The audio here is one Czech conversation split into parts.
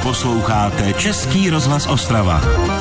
Posloucháte Český rozhlas Ostrava.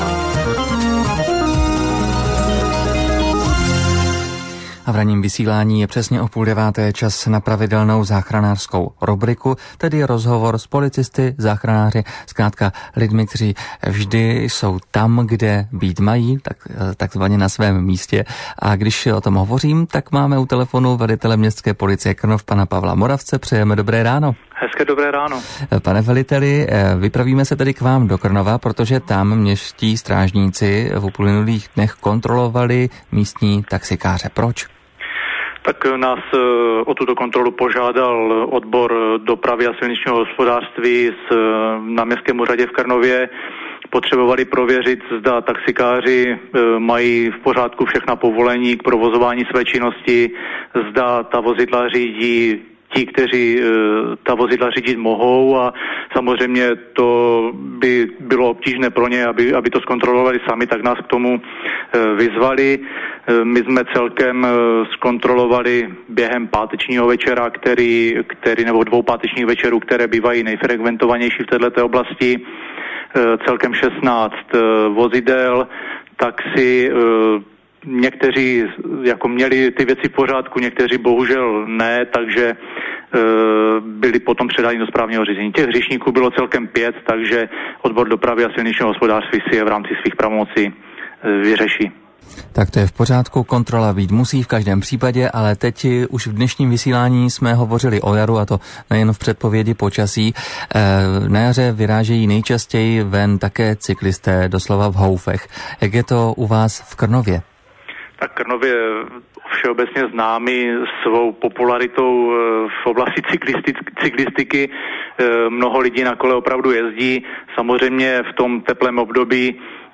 A v ranním vysílání je přesně o 8:30 čas na pravidelnou záchranářskou rubriku, tedy rozhovor s policisty, záchranáři, zkrátka lidmi, kteří vždy jsou tam, kde být mají, takzvaně na svém místě. A když o tom hovořím, tak máme u telefonu velitele městské policie Krnov, pana Pavla Moravce. Přejeme dobré ráno. Hezké dobré ráno. Pane veliteli, vypravíme se tedy k vám do Krnova, protože tam městští strážníci v uplynulých dnech kontrolovali místní taxikáře. Proč? Tak nás o tuto kontrolu požádal odbor dopravy a silničního hospodářství na městském úřadě v Krnově. Potřebovali prověřit, zda taxikáři mají v pořádku všechna povolení k provozování své činnosti, zda ta vozidla řídí ti, kteří ta vozidla řídit mohou, a samozřejmě to by bylo obtížné pro ně, aby to zkontrolovali sami, tak nás k tomu vyzvali. My jsme celkem zkontrolovali během pátečního večera, nebo 2 pátečních večerů, které bývají nejfrekventovanější v této oblasti, celkem 16 vozidel, taxi. Někteří jako měli ty věci v pořádku, někteří bohužel ne, takže byli potom předáni do správního řízení. Těch hříšníků bylo celkem 5, takže odbor dopravy a silničního hospodářství si je v rámci svých pravomocí vyřeší. Tak to je v pořádku, kontrola být musí v každém případě, ale teď už v dnešním vysílání jsme hovořili o jaru, a to nejen v předpovědi počasí. Na jaře vyrážejí nejčastěji ven také cyklisté, doslova v houfech. Jak je to u vás v Krnově? Tak Krnov je všeobecně známý svou popularitou v oblasti cyklistiky. Mnoho lidí na kole opravdu jezdí. Samozřejmě v tom teplém období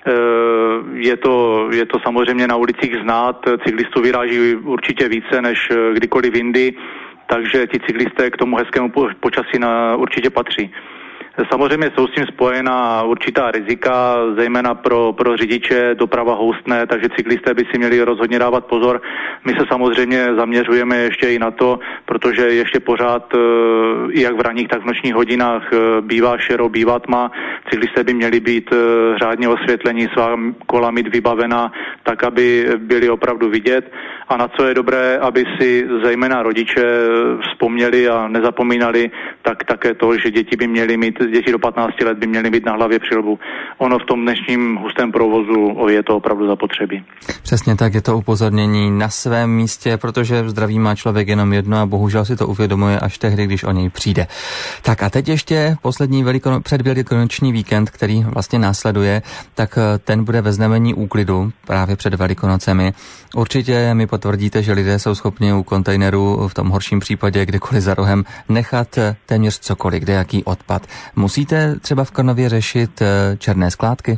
je to samozřejmě na ulicích znát. Cyklistů vyráží určitě více než kdykoliv jindy, takže ti cyklisté k tomu hezkému počasí určitě patří. Samozřejmě jsou s tím spojená určitá rizika, zejména pro řidiče, doprava houstne, takže cyklisté by si měli rozhodně dávat pozor. My se samozřejmě zaměřujeme ještě i na to, protože ještě pořád, jak v ranních, tak v nočních hodinách bývá šero, bývá tma. Cyklisté by měli být řádně osvětlení, svá kola mít vybavená tak, aby byli opravdu vidět. A na co je dobré, aby si zejména rodiče vzpomněli a nezapomínali, tak také to, že děti do 15 let by měly mít na hlavě přilbu. Ono v tom dnešním hustém provozu je to opravdu zapotřebí. Přesně tak, je to upozornění na svém místě, protože zdraví má člověk jenom jedno a bohužel si to uvědomuje až tehdy, když o něj přijde. Tak a teď ještě poslední předvelikonoční víkend, který vlastně následuje, tak ten bude ve znamení úklidu právě před Velikonocemi. Určitě mi potvrdíte, že lidé jsou schopni u kontejnerů v tom horším případě kdekoliv za rohem nechat téměř cokoliv, kdejaký odpad. Musíte třeba v Krnově řešit černé skládky?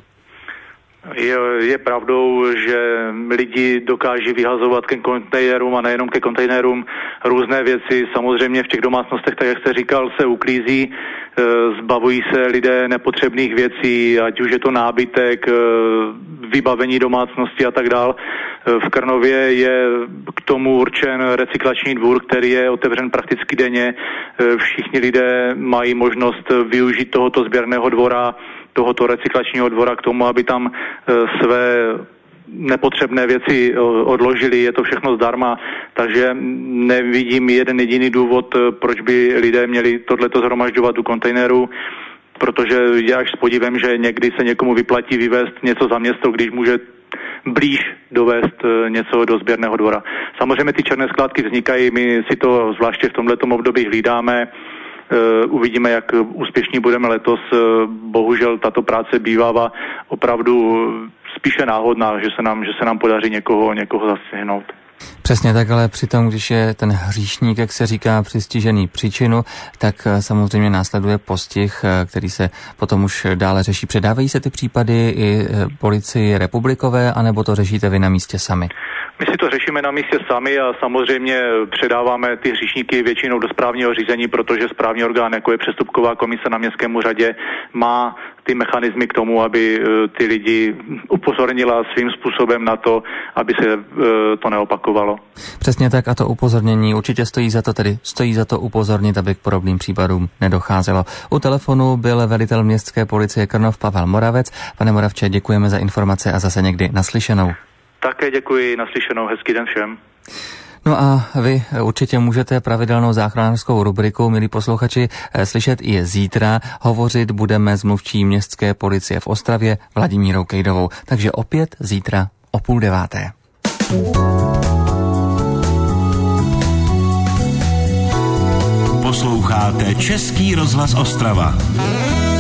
Je pravdou, že lidi dokáží vyhazovat ke kontejnerům a nejenom ke kontejnerům různé věci. Samozřejmě v těch domácnostech, tak jak jste říkal, se uklízí, zbavují se lidé nepotřebných věcí, ať už je to nábytek, vybavení domácnosti a tak dál. V Krnově je k tomu určen recyklační dvůr, který je otevřen prakticky denně. Všichni lidé mají možnost využít tohoto sběrného dvora, tohoto recyklačního dvora k tomu, aby tam své nepotřebné věci odložili, je to všechno zdarma, takže nevidím jeden jediný důvod, proč by lidé měli tohleto zhromažďovat u kontejnerů, protože je až s podívem, že někdy se někomu vyplatí vyvést něco za město, když může blíž dovést něco do sběrného dvora. Samozřejmě ty černé skládky vznikají, my si to zvláště v tomhletom období hlídáme. Uvidíme, jak úspěšní budeme letos. Bohužel tato práce bývává opravdu spíše náhodná, že se nám podaří někoho zastihnout. Přesně tak, ale přitom, když je ten hříšník, jak se říká, přistižený příčinu, tak samozřejmě následuje postih, který se potom už dále řeší. Předávají se ty případy i policii republikové, anebo to řešíte vy na místě sami? My si to řešíme na místě sami a samozřejmě předáváme ty hříšníky většinou do správního řízení, protože správní orgán, jako je přestupková komise na městském úřadě, má ty mechanismy k tomu, aby ty lidi upozornila svým způsobem na to, aby se to neopakovalo. Přesně tak, a to upozornění určitě stojí za to upozornit, aby k podobným případům nedocházelo. U telefonu byl velitel městské policie Krnov Pavel Moravec. Pane Moravče, děkujeme za informace a zase někdy naslyšenou. Také děkuji, naslyšenou, hezký den všem. No a vy určitě můžete pravidelnou záchranářskou rubriku, milí posluchači, slyšet i zítra. Hovořit budeme s mluvčí městské policie v Ostravě Vladimírou Kejdovou. Takže opět zítra o 8:30. Posloucháte Český rozhlas Ostrava.